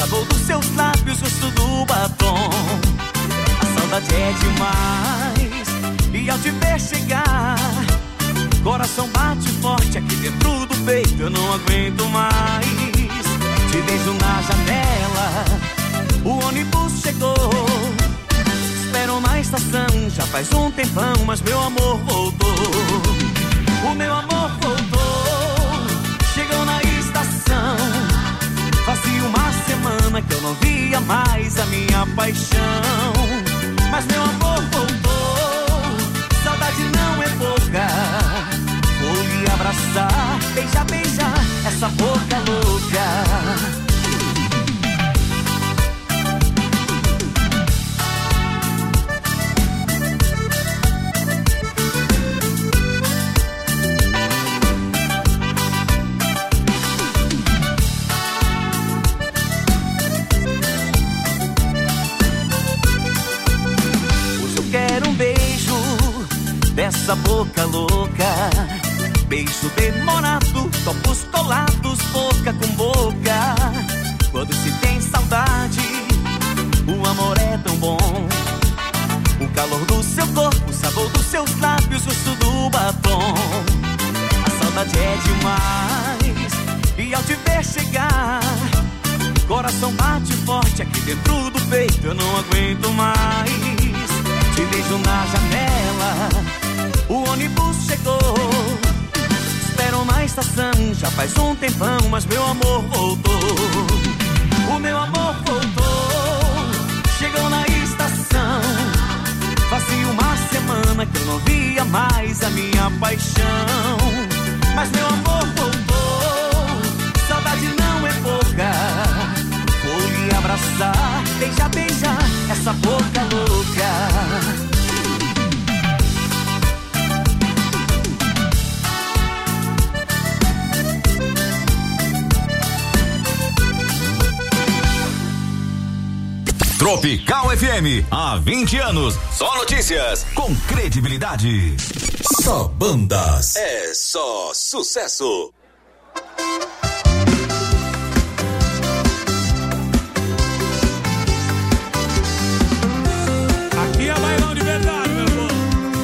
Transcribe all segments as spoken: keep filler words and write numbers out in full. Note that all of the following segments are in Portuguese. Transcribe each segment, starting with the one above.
sabor dos seus lábios, gosto do batom. A saudade é demais, e ao te ver chegar, coração bate forte aqui dentro do peito, eu não aguento mais. Te vejo na janela, o ônibus chegou. Espero na estação, já faz um tempão, mas meu amor voltou. O meu amor voltou, chegou na estação. Fazia uma semana que eu não via mais a minha paixão. Mas meu amor voltou, saudade não é pouca. Vou lhe abraçar, beijar, beijar essa boca louca. Dessa boca louca, beijo demorado, copos colados, boca com boca. Quando se tem saudade, o amor é tão bom. O calor do seu corpo, o sabor dos seus lábios, o gosto do batom. A saudade é demais, e ao te ver chegar, coração bate forte aqui dentro do peito, eu não aguento mais. Te vejo na janela, o ônibus chegou. Espero na estação, já faz um tempão, mas meu amor voltou. O meu amor voltou, chegou na estação. Fazia uma semana que eu não via mais a minha paixão. Mas meu amor voltou, saudade não é pouca. Vou lhe abraçar, beijar, beijar essa boca louca. Tropical F M, há vinte anos, só notícias com credibilidade. Só bandas, é só sucesso. Aqui é bailão de verdade, meu povo.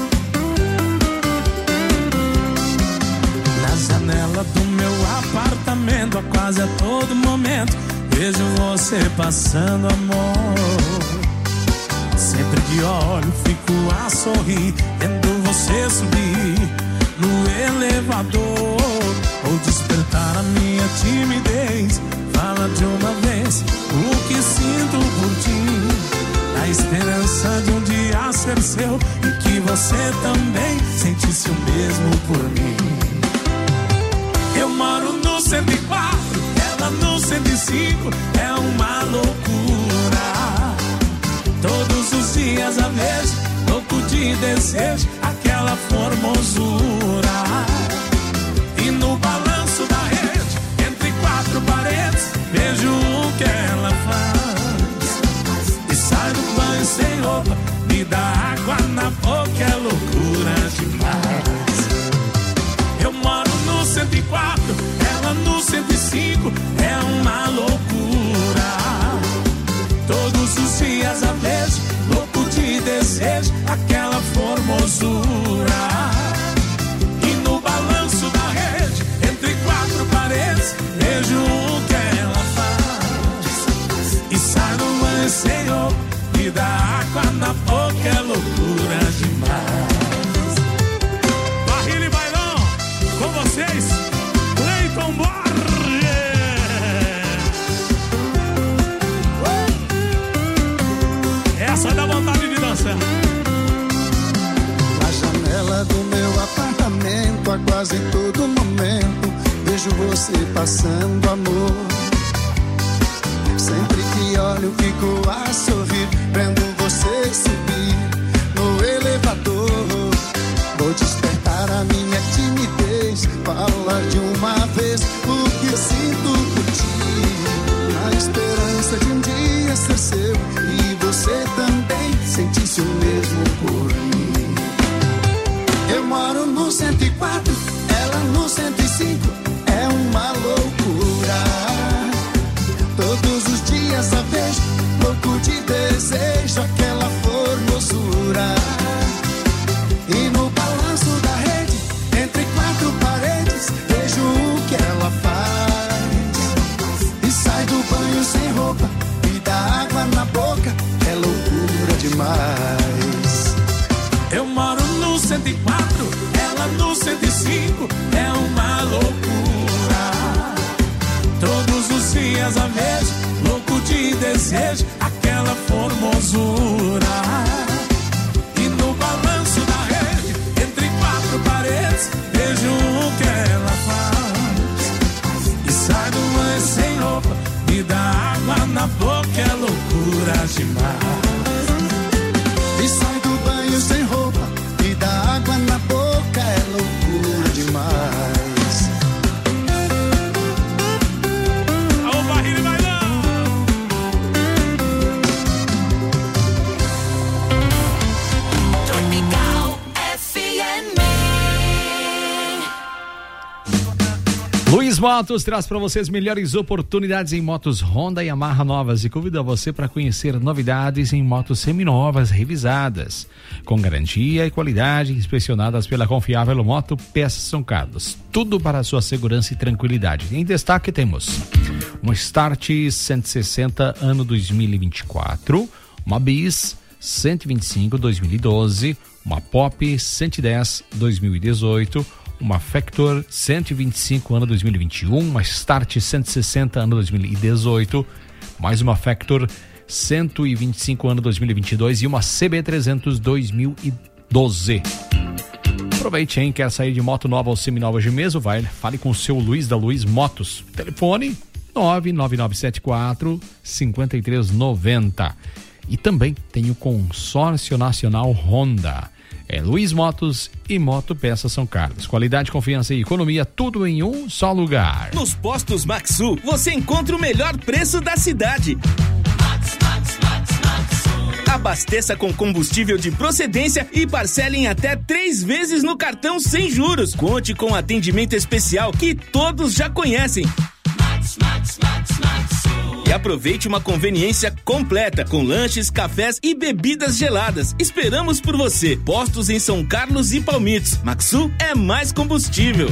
Na janela do meu apartamento, a quase a todo momento vejo você passando, amor. Sempre que olho, fico a sorrir, vendo você subir no elevador. Ou despertar a minha timidez, fala de uma vez o que sinto por ti. A esperança de um dia ser seu, e que você também sentisse o mesmo por mim. Eu moro no cento e quatro, no cento e cinco, é uma loucura. Todos os dias a vejo, louco de desejo, aquela formosura. E no balanço da rede, entre quatro paredes, vejo o que ela faz. E sai do banho sem roupa, me dá água na boca, é loucura demais. Eu moro no cento e quatro, ela no cento e cinco, é uma loucura. Todos os dias a vejo, louco de desejo, aquela formosura. E no balanço da rede, entre quatro paredes, vejo o que ela faz. E sai no banho sem roupa, me dá água na boca, é loucura demais. Barrilha e bailão, com vocês, Cleiton Borges. Essa dá vontade de dançar. Na janela do meu apartamento, a quase todo momento, vejo você passando, amor. Sempre que olho, fico a sorrir, vendo você subir no elevador. Vou despertar a minha timidez, falar de uma vez o que sinto por ti. A esperança de um dia ser seu, e você também sentisse o mesmo por mim. Eu moro no cento e quatro, ela no cento e cinco, é uma loucura. Todos os dias desejo, aquela formosura. E no balanço da rede, entre quatro paredes, vejo o que ela faz. E sai do banho sem roupa, me dá água na boca, é loucura demais. E sai do banho sem roupa, me dá água na boca, é loucura demais. Luiz Motos traz para vocês melhores oportunidades em motos Honda e Yamaha novas e convida você para conhecer novidades em motos seminovas revisadas, com garantia e qualidade, inspecionadas pela confiável Moto Peças São Carlos. Tudo para a sua segurança e tranquilidade. Em destaque temos uma Start cento e sessenta ano dois mil e vinte e quatro, uma Bis cento e vinte e cinco dois mil e doze, uma Pop cento e dez dois mil e dezoito, uma Factor cento e vinte e cinco ano dois mil e vinte e um, uma Start cento e sessenta ano dois mil e dezoito, mais uma Factor cento e vinte e cinco ano dois mil e vinte e dois e uma C B trezentos dois mil e doze. Aproveite, hein? Quer sair de moto nova ou seminova de mesmo? Vai, fale com o seu Luiz da Luiz Motos. Telefone nove nove nove sete quatro cinco três nove zero. E também tem o Consórcio Nacional Honda. É Luiz Motos e Moto Peças São Carlos. Qualidade, confiança e economia, tudo em um só lugar. Nos postos Maxu, você encontra o melhor preço da cidade. Max, Max, Max, Maxu. Abasteça com combustível de procedência e parcele em até três vezes no cartão sem juros. Conte com atendimento especial que todos já conhecem. Max, Max, Max, Maxu. E aproveite uma conveniência completa com lanches, cafés e bebidas geladas. Esperamos por você. Postos em São Carlos e Palmitos. Maxu é mais combustível.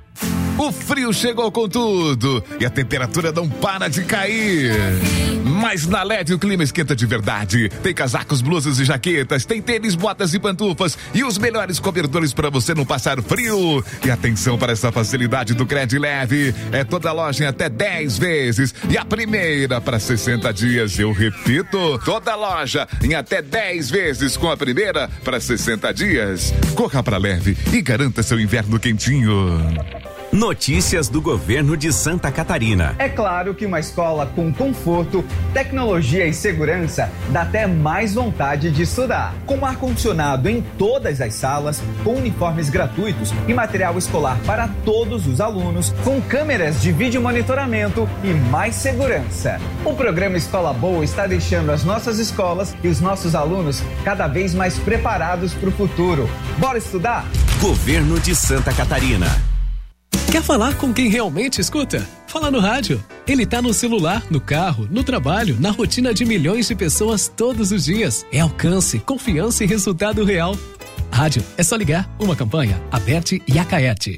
O frio chegou com tudo e a temperatura não para de cair. Mas na L E D o clima esquenta de verdade. Tem casacos, blusas e jaquetas, tem tênis, botas e pantufas e os melhores cobertores para você não passar frio. E atenção para essa facilidade do Cred Leve. É toda loja em até dez vezes e a primeira para sessenta dias. Eu repito, toda loja em até dez vezes com a primeira para sessenta dias. Corra para Leve e garanta seu inverno quentinho. Notícias do governo de Santa Catarina. É claro que uma escola com conforto, tecnologia e segurança dá até mais vontade de estudar. Com ar-condicionado em todas as salas, com uniformes gratuitos e material escolar para todos os alunos, com câmeras de vídeo monitoramento e mais segurança. O programa Escola Boa está deixando as nossas escolas e os nossos alunos cada vez mais preparados para o futuro. Bora estudar? Governo de Santa Catarina. Quer falar com quem realmente escuta? Fala no rádio. Ele tá no celular, no carro, no trabalho, na rotina de milhões de pessoas todos os dias. É alcance, confiança e resultado real. Rádio, é só ligar. Uma campanha, Aberte e Acaete.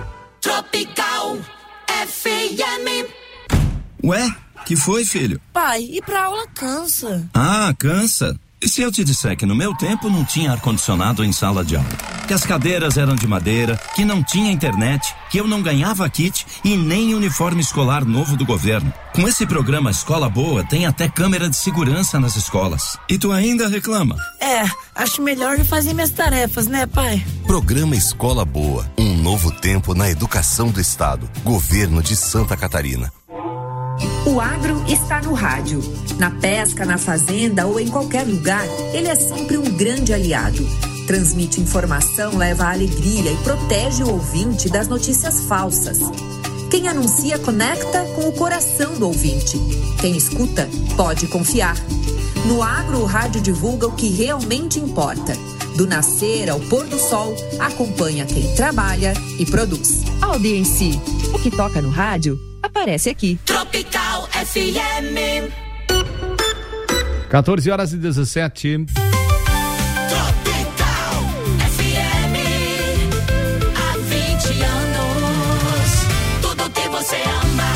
Tropical F M. Ué, que foi, filho? Pai, ir pra aula cansa. Ah, cansa? E se eu te disser que no meu tempo não tinha ar-condicionado em sala de aula? Que as cadeiras eram de madeira, que não tinha internet, que eu não ganhava kit e nem uniforme escolar novo do governo. Com esse programa Escola Boa, tem até câmera de segurança nas escolas. E tu ainda reclama? É, acho melhor eu fazer minhas tarefas, né, pai? Programa Escola Boa, um novo tempo na educação do estado. Governo de Santa Catarina. O agro está no rádio. Na pesca, na fazenda ou em qualquer lugar, ele é sempre um grande aliado. Transmite informação, leva alegria e protege o ouvinte das notícias falsas. Quem anuncia conecta com o coração do ouvinte. Quem escuta pode confiar. No agro, o rádio divulga o que realmente importa. Do nascer ao pôr do sol, acompanha quem trabalha e produz. Audiência. O que toca no rádio aparece aqui. Tropical F M. quatorze horas e dezessete. Tropical F M. Há vinte anos. Tudo que você ama.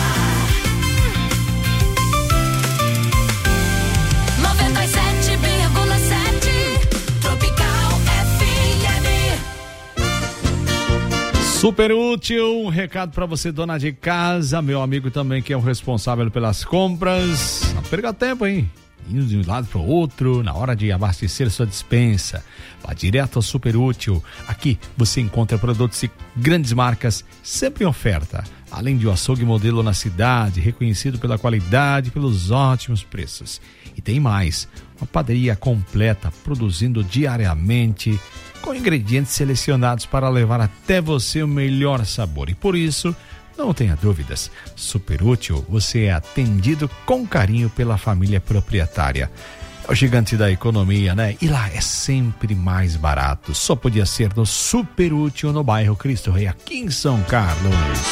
noventa e sete vírgula sete. Tropical F M. Super útil, um recado para você, dona de casa, meu amigo também que é o responsável pelas compras. Não perca tempo, hein? Indo de um lado para o outro, na hora de abastecer sua despensa. Vá direto ao Super Útil. Aqui você encontra produtos de grandes marcas, sempre em oferta. Além de um açougue modelo na cidade, reconhecido pela qualidade e pelos ótimos preços. E tem mais, uma padaria completa, produzindo diariamente, com ingredientes selecionados para levar até você o melhor sabor. E por isso, não tenha dúvidas, Super Útil, você é atendido com carinho pela família proprietária. É o gigante da economia, né? E lá é sempre mais barato. Só podia ser no Super Útil, no bairro Cristo Rei, aqui em São Carlos.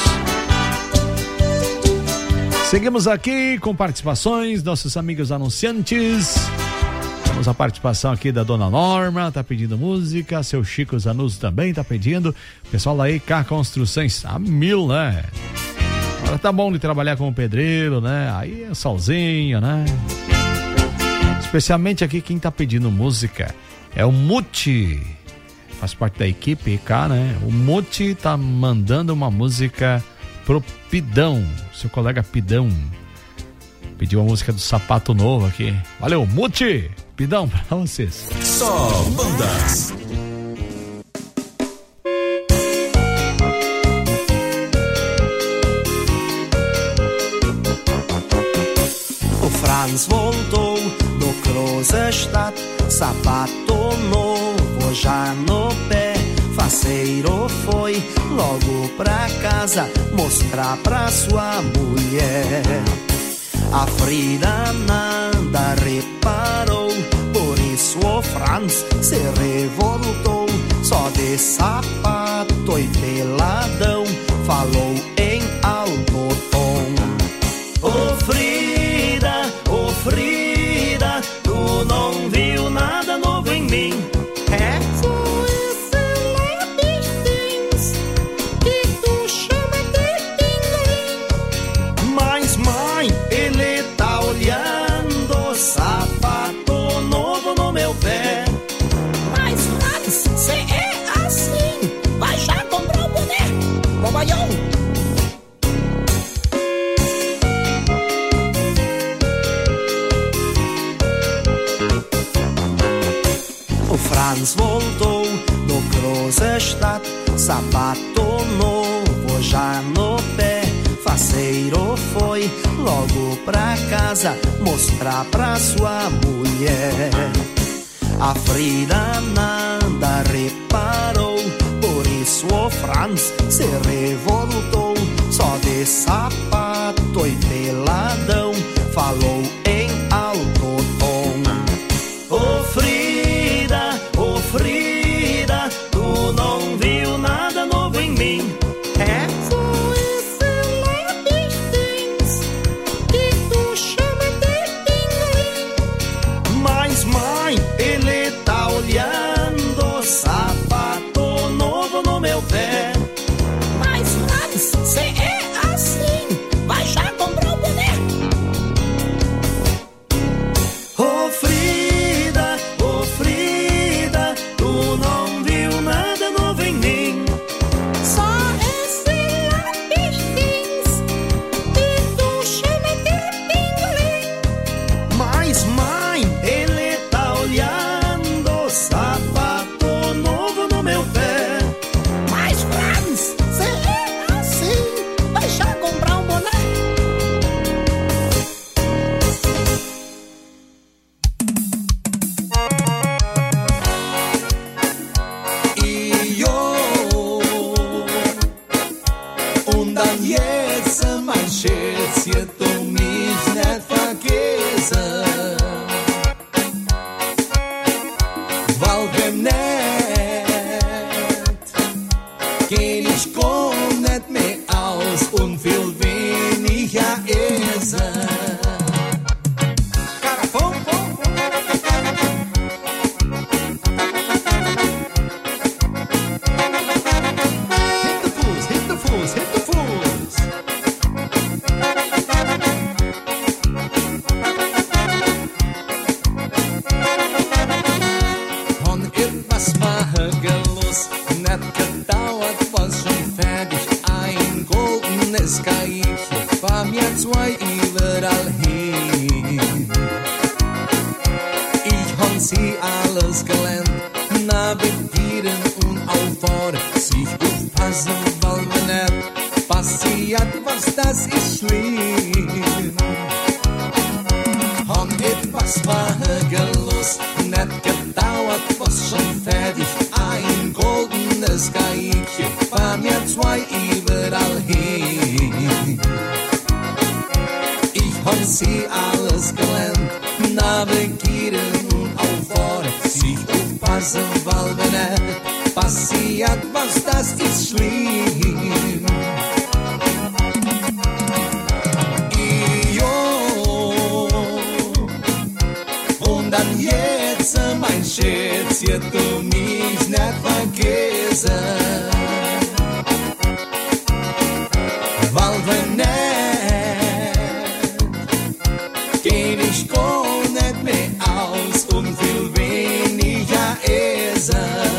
Seguimos aqui com participações, nossos amigos anunciantes. Temos a participação aqui da dona Norma, tá pedindo música, seu Chico Zanuso também tá pedindo. Pessoal da E K Construções, a mil, né? Agora tá bom de trabalhar como pedreiro, né? Aí é solzinho, né? Especialmente aqui quem tá pedindo música é o Muti, faz parte da equipe E K, né? O Muti tá mandando uma música pro Pidão, seu colega Pidão. Pediu a música do Sapato Novo aqui. Valeu, Muti! Pidão pra vocês. Só bandas. O Franz voltou do Cruzestadt, sapato novo já no pé. Faceiro foi logo pra casa mostrar pra sua mulher. A Frida nada reparou, por isso o Franz se revoltou. Só de sapato e peladão, falou em alto tom. Ô Frida, ô Frida, tu não viu nada novo em mim? É? Sapato novo no meu pé. Mas Franz, cê é assim, vai já comprar um boné, bobaião. O Franz voltou do Cruzestadt, sapato novo já no pé. Faceiro foi logo pra casa mostrar pra sua mulher. A Frida nada reparou, por isso o Franz se revoltou. Só de sapato e peladão, falou em alto tom. Ô Frida, ô Frida, tu não viu nada novo em mim? É? Sapato novo no meu pé. Mas Franz, cê é assim, vai já comprar um boné. Ô Frida, ô Frida, tu não viu nada novo em mim. Só esse lápis jeans que tu chama de pingolim. Mas mãe, ele tá olhando sapato novo no meu pé. Mas Franz, cê é assim, vai já comprar um boné. Io und dann jetzt mein Schätzchen, du mich nicht vergessen. Weil wenn nicht, geh ich gar nicht mehr aus und viel weniger essen. Carafão, Hinterfuß, Hinterfuß, Hinterfuß. es kann ich, fahr mir zwei überall hin. Ich hab sie alles gelernt, navigieren und auffahren, sich aufpassen, weil wenn er passiert, was das ist schlimm. Hab etwas war gelust, nicht gedauert, was schon fertig, ein goldenes Geige, fahr mir zwei überall hin. Ich hab sie alles gelernt, navigieren und auffahren, sich aufpassen, weil wenn er passiert, was das ist schlimm. Jo, und dann jetzt, mein Schatz, jetzt du mich nicht vergessen, weil wenn nicht, geh ich gar nicht mehr aus und viel weniger essen.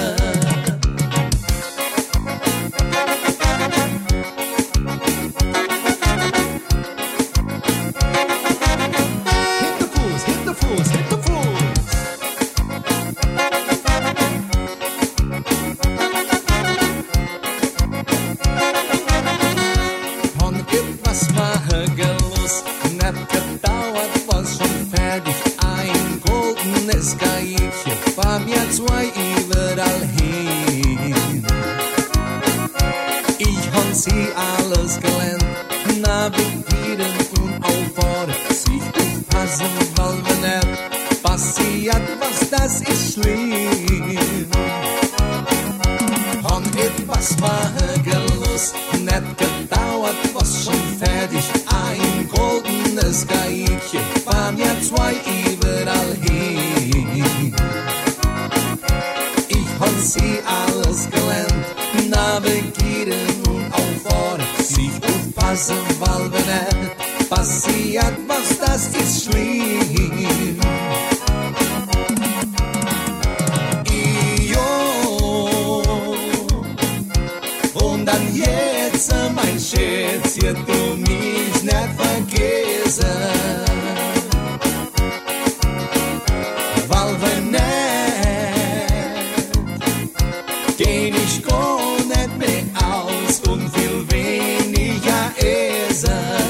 Zwei überall hin. Ich hab sie alles gelernt, navigieren und auffahren, sich aufpassen, weil wenn er passiert, was das ist schlimm. Hab etwas war gelust, nicht gedauert, was schon fertig, ein goldenes Geige, fahr mir zwei überall hin. Hab sie alles gelernt, navigieren und auffahren, sich aufpassen, weil wenn er passiert, was das ist schlimm. Jo, und dann jetzt, mein Schatz, jetzt du mich nicht vergessen, weil wenn er geh ich gar nicht mehr aus und viel weniger essen.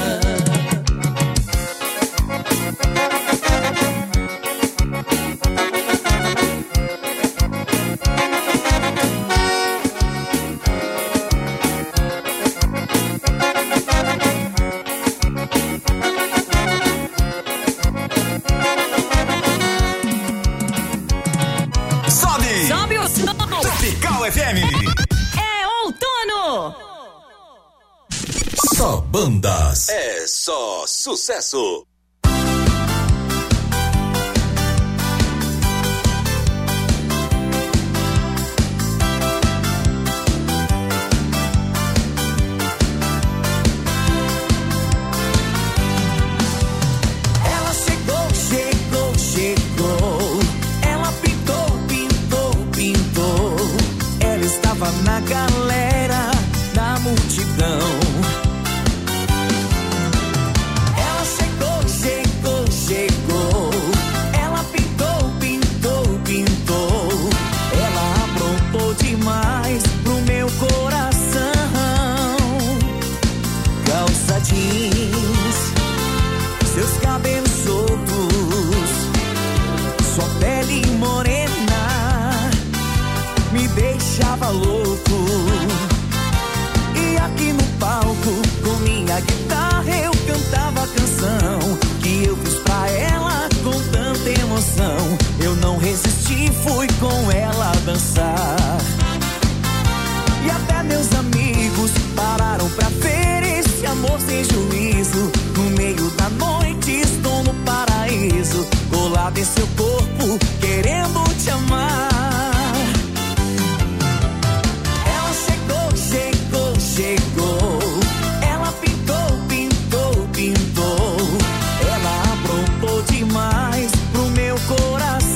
Sobe! Sobe o som! Tropical F M. É outono! Só bandas. É só sucesso. Ela chegou, chegou, chegou. Ela pintou, pintou, pintou. Ela estava na galera da multidão. Ela chegou, chegou, chegou. Ela pintou, pintou, pintou. Ela aprontou demais pro meu coração. Calça jeans, seus cabelos soltos, sua pele morena me deixava louco. E aqui no palco, com minha guitarra, eu cantava a canção que eu fiz pra ela com tanta emoção. Eu não resisti, fui com ela dançar. E até meus amigos pararam pra ver esse amor sem juízo. No meio da noite estou no paraíso, colado em seu corpo, querendo te amar. Ela chegou, chegou, chegou. Ela pintou, pintou, pintou. Ela aprontou demais pro meu coração.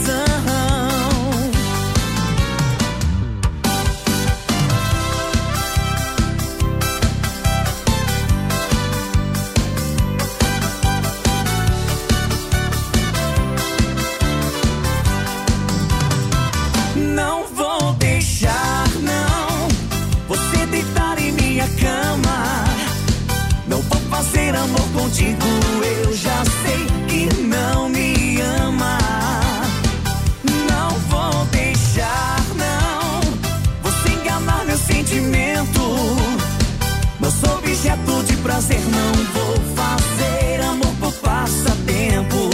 contigo, eu já sei que não me ama. Não vou deixar, não, você enganar meu sentimento. Não sou objeto de prazer, não vou fazer amor por passatempo.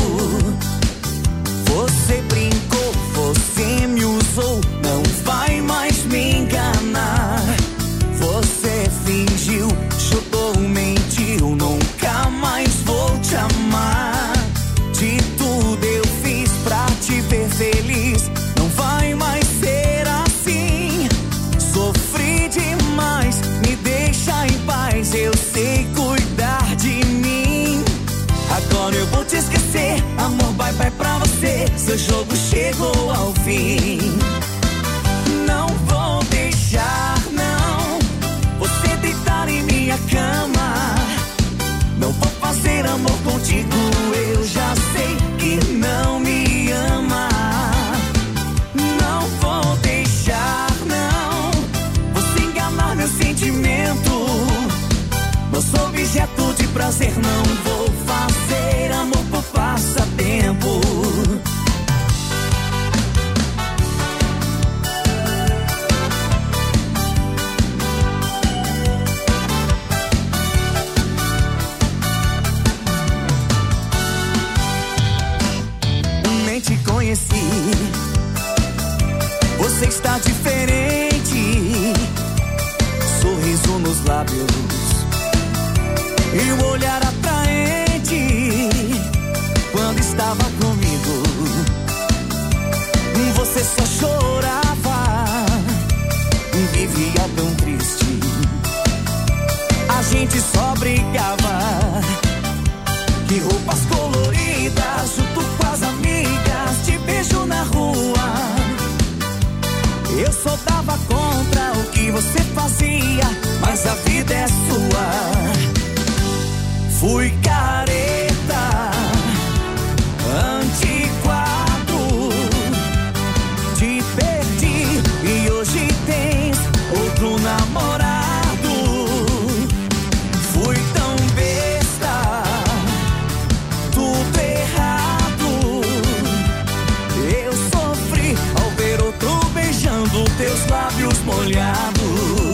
Você brincou, você me usou, não vai mais me enganar. Você fingiu, chutou, mentiu, nunca mais vou te amar. De tudo eu fiz pra te ver feliz, não vai mais ser assim. Sofri demais, me deixa em paz, eu sei cuidar de mim. Agora eu vou te esquecer, amor, bye bye pra você, seu jogo chegou ao fim. Não vou deixar, não, você deitar em minha cama. Não vou fazer amor contigo, eu já sei que não me ama. Não vou deixar, não, você enganar meu sentimento. Não sou objeto de prazer, não vou fazer amor por passatempo. Nem te conheci, você está diferente. Sorriso nos lábios e o olhar atraente. Quando estava comigo, você só chorava, vivia tão triste. A gente só brigava. Que roupas coloridas, junto com as amigas, te beijo na rua. Eu só dava contra o que você fazia, mas a vida é sua. Fui careta, antiquado, te perdi e hoje tens outro namorado. Fui tão besta, tudo errado. Eu sofri ao ver outro beijando teus lábios molhados.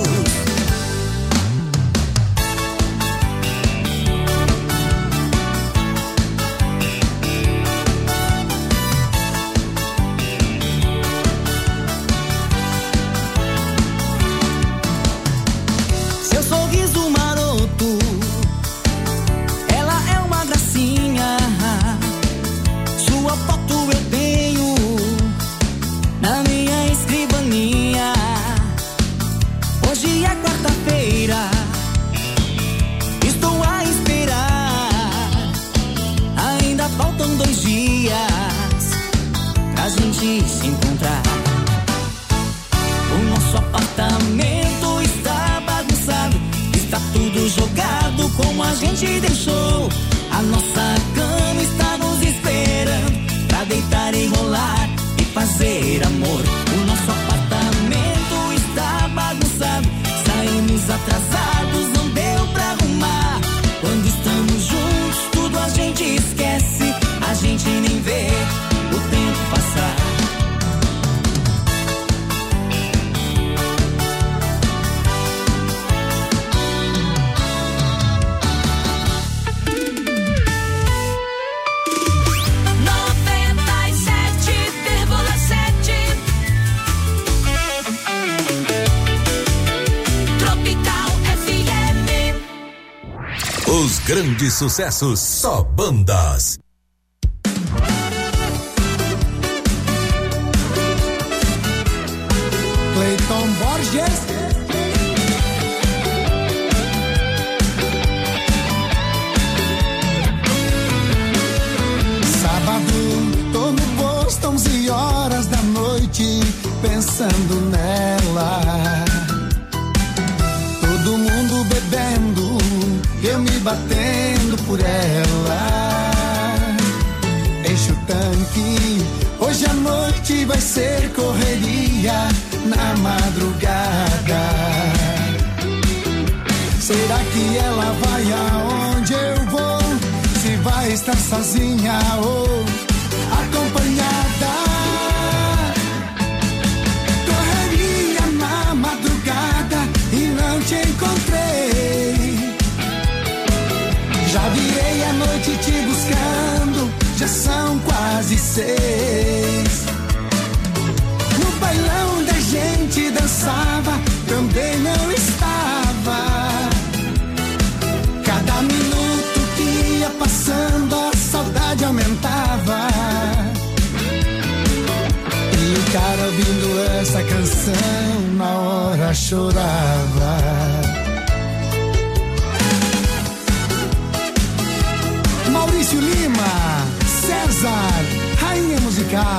Se encontrar. O nosso apartamento está bagunçado, está tudo jogado como a gente deixou. A nossa cama está nos esperando pra deitar e rolar e fazer amor. O nosso apartamento está bagunçado, saímos atrasados, não deu pra arrumar. Quando estamos juntos, tudo a gente esquece, a gente nem vê o tempo passar. Os grandes sucessos, só bandas. Cleiton Borges. Sábado, tô no posto, onze horas da noite, pensando nela. Todo mundo bebendo, eu me batendo por ela. Enche o tanque, hoje à noite vai ser correria na madrugada. Será que ela vai aonde eu vou? estar sozinha ou acompanhada. Correria na madrugada e não te encontrei. Já virei a noite te buscando, já são quase seis. No bailão da gente dançava, também não estava. Cada minuto que ia passando, a saudade aumentava. E o cara ouvindo essa canção, na hora chorava. Maurício Lima, César, rainha musical.